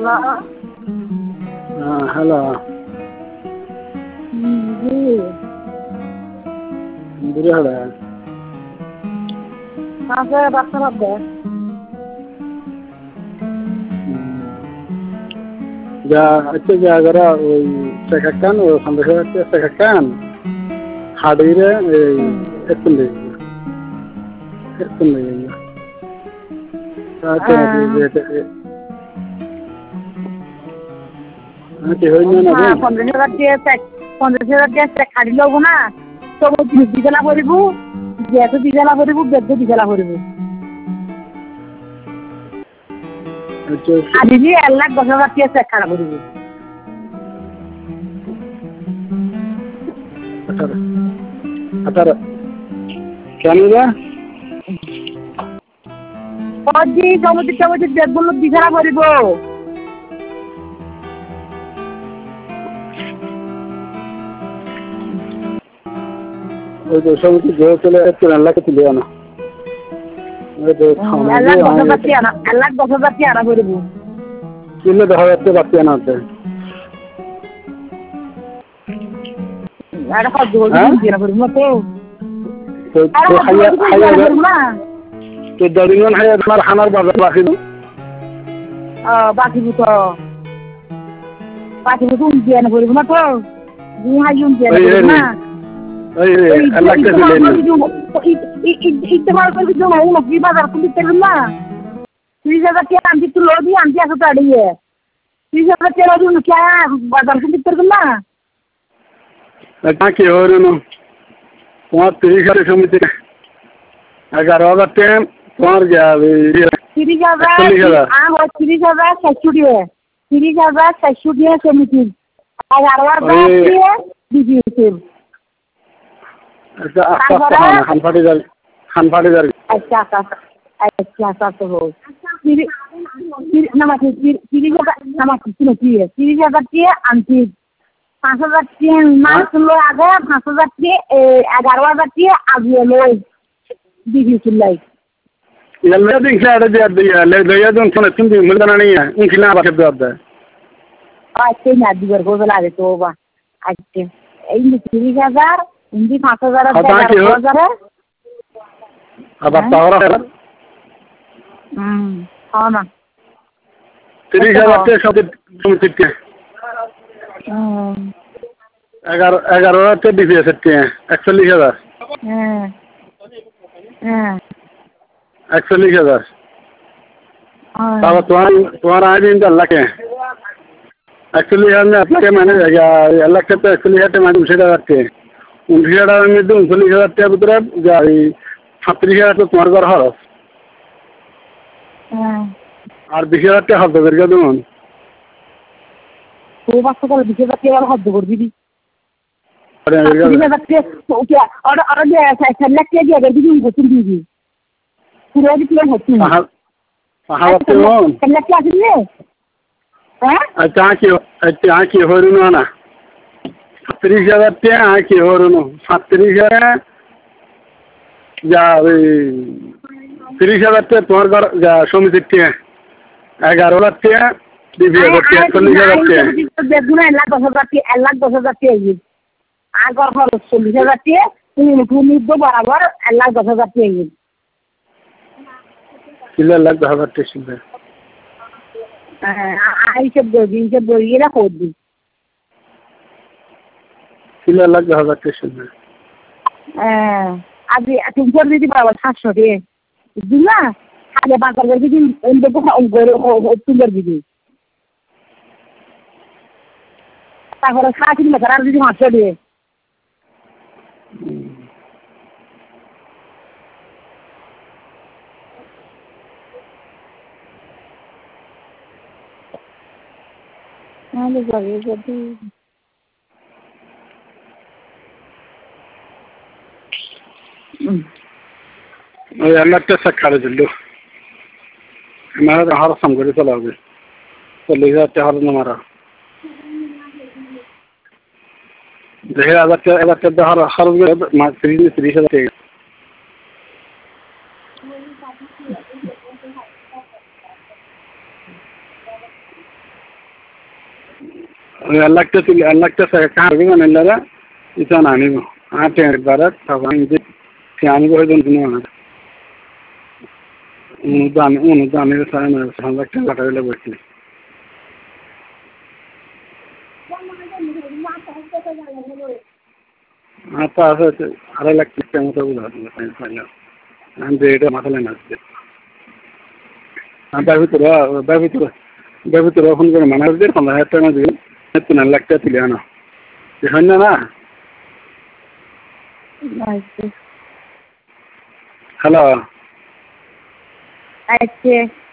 हाँ हेलो जी बुरा हो रहा है कहाँ से बात कर रहे हैं? ya itu ya gara sekarang sampai sekarang hadirnya itu nih ada nanti hari mana हाँ 15,000 चेक खाली लोगों ना तो वो दिखला बोलिबू जैसे दिखला बोलिबू बेद दिखला बोलिबू आज जी 1,10,000 चेक खाली बोलिबू अठारह क्या मिला और जी समुद्र बेद बोलो दिखला बोलिबू वो जो समुद्र जो चले एक लाख के लिए ना वो जो खाने के 1,10,000 बोलिबू किलो 10,000 बात ना होते अरे खा दो दिन बोलिबू तो तो दरिंगन है तुम्हारा खाना बाजार बाकी दो बाकी तो दिया बोलिबू ना तो यहाँ यूं दिया बोलिबू ना अल्लाह के लिए इस्तेमाल करके जो है मछली बाजार को बिकते हैं ना 30,000 क्या आंटी तो लो भी आंटी ऐसा ताड़ी है 30,000 क्या लो क्या बाजार को बिकते हैं ना कहाँ की हो रहे हो वहाँ 30,000 समिति अगर होगा टाइम तुम्हार क्या 30,000 हाँ वो 30,000 सैचुरी है 30,000 सैचुरी है समिति अगर वो बात है दीजिए अच्छा खानफाटी दर अच्छा तो हो 30,000 की आंटी 5,000 की मार्च लो आ गया 5,000 की 11,000 की आगे लो दीदी चिल्लाई ಎಲ್ಲ ದಿನ ಅಡದಿ ಅಲ್ಲ ದಯದು ಅಂತ ತಿಂದು ಮಿಲ್ದನಾಣಿ ಉಂಕಿನ ಬಾಕದ್ದು ಅದ अच्छे नादी वर्ग को ला देते हो बा अच्छे इन 30,000 इनकी 5,000 है अब तावरा हाँ ना 30,000 के सब समिति 11,000 के भी दे सकते हैं 41,000 41,000 तब तुम्हारा आज इनका लक है एक्चुअली हमने अपने मैंने अलग से तो एक्चुअली है तो मैंने उसे करते हैं 29,000 में तो 39,000 पुत्र जाई 36,000 तो तुम्हारे घर हर और 20,000 के हद करके तुम वो बात तो 20,000 के वाला हद कर दी और क्या और ऐसा लग के दिया अगर भी उनको तुम दीजिए पूरा भी प्लान होती है कहाँ बच्चे हो लग के आती है अच्छा की हो रही ना 30,000 की हो रही 37,000 या 30,000 तुम्हारे घर समिति 11,000 বেগুনা 1,10,000 আগর খরচ 40,000 তুমি বরাবর 1,10,000 किलो 1,10,000 सुंदर হিসেব বই এরা করবি किलो 1,10,000 सुंदर আজ তুমি করে দিতে পারবো 700 দিয়ে বুঝলি না আগে বাজার করে দিন তুলে দিবি তারপরে 7 কিলো আর দিদি 500 দিয়ে নালে যাবে যদি ওই আল্লাহটা সাক্ষাৎ দিল हमारा हर समगरी चलाओगे 40,000 हर हमारा 1,000 हर फ्री 30,000 ಎಲ್ಲಕ್ಕೆ ಕಾಣಿಗೆ ಮನೆಯಲ್ಲಾರ ಈತ ನಾನಿಗೂ ಆ ಇದ್ದಾರೆ ತಗೊಂಡು ಫ್ಯಾನಿಗೆ ಹೋಯ್ದು దాని సంరక్షణ కట్టడలో పెట్టి পাস হয়েছে 2.5 লাখ টাকার মতো আমি এটা মাথায় নাচছে তার ভিতরে ফোন করে মানা দিয়ে 15,000 টাকা দিয়ে 3 লাখ টাকা তুলে আনো হয় না হ্যালো अच्छा